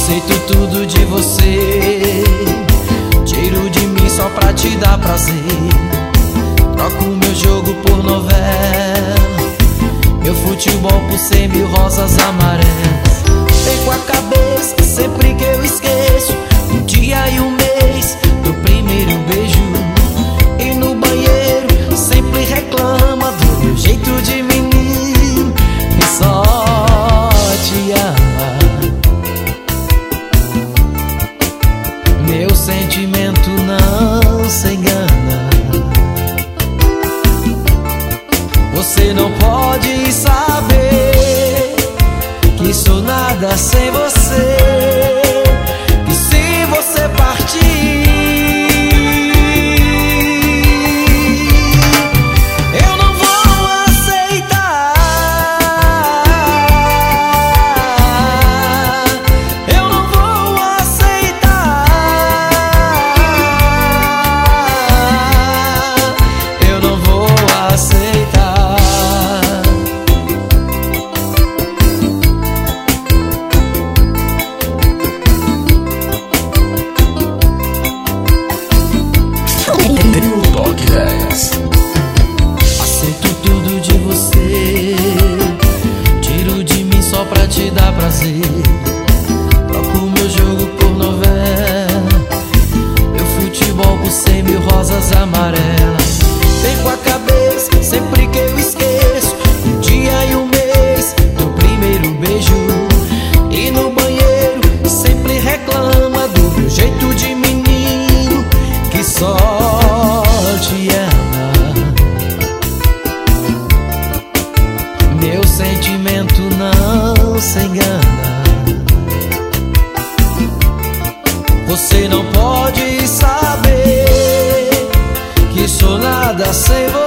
Aceito tudo de você, tiro de mim só pra te dar prazer. Troco meu jogo por novela, meu futebol por 100.000 rosas amarelas. Perco a cabeça sempre que eu esqueço o dia e o mês do primeiro beijo. E no banheiro sempre reclama do meu jeito de menino que só te ama. Meu sentimento não se engana. Você não pode saber que sou nada sem você, que se você partir eu não vou aceitar, eu não vou aceitar, eu não vou aceitar. Aceito tudo de você, tiro de mim só pra te dar prazer. Troco meu jogo por novela, meu futebol por 100.000 rosas amarelas. Perco a cabeça sempre que eu esqueço o dia e o mês do primeiro beijo. E no banheiro sempre reclama do meu jeito de menino que só te ama. Meu sentimento não se engana. Você não pode saber que sou nada sem você.